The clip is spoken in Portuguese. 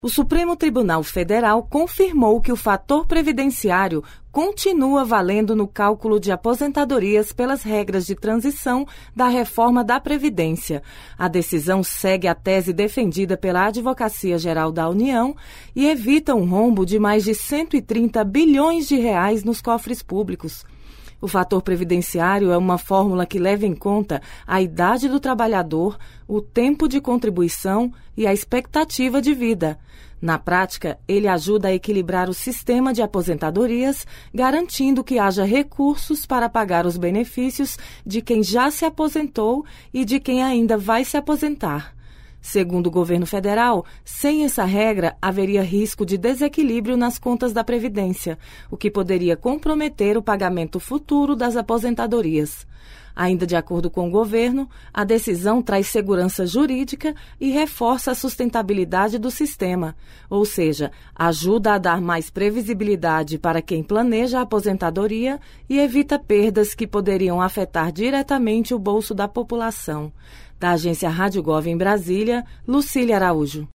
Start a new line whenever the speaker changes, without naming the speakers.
O Supremo Tribunal Federal confirmou que o fator previdenciário continua valendo no cálculo de aposentadorias pelas regras de transição da reforma da Previdência. A decisão segue a tese defendida pela Advocacia Geral da União e evita um rombo de mais de 130 bilhões de reais nos cofres públicos. O fator previdenciário é uma fórmula que leva em conta a idade do trabalhador, o tempo de contribuição e a expectativa de vida. Na prática, ele ajuda a equilibrar o sistema de aposentadorias, garantindo que haja recursos para pagar os benefícios de quem já se aposentou e de quem ainda vai se aposentar. Segundo o governo federal, sem essa regra, haveria risco de desequilíbrio nas contas da Previdência, o que poderia comprometer o pagamento futuro das aposentadorias. Ainda de acordo com o governo, a decisão traz segurança jurídica e reforça a sustentabilidade do sistema, ou seja, ajuda a dar mais previsibilidade para quem planeja a aposentadoria e evita perdas que poderiam afetar diretamente o bolso da população. Da agência Rádio Gov em Brasília, Lucília Araújo.